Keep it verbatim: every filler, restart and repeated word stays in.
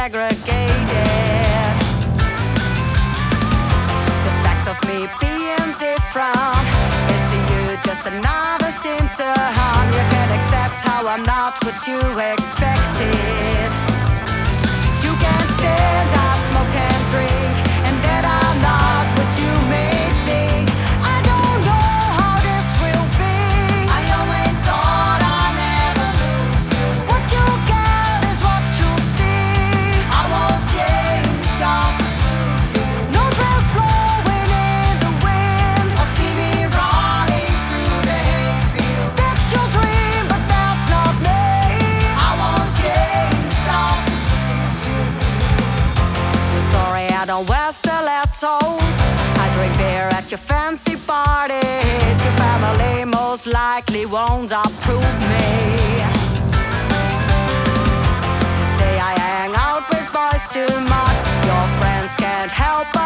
segregated. The fact of me being different is to you just another symptom. You can accept how I'm not what you expected. You can stand, I smoke and drink, and that I'm not what you may think. I don't know how this will be. I always thought I'd never lose you. What you get is what you see. I won't change just to suit you. No dress blowing in the wind, or see me running through the hayfield. That's your dream, but that's not me. I won't change just to suit you. You're sorry I don't wear stilettos. I drink beer at your fancy parties. Your family most likely won't approve me. You say I hang out with boys too much. Your friends can't help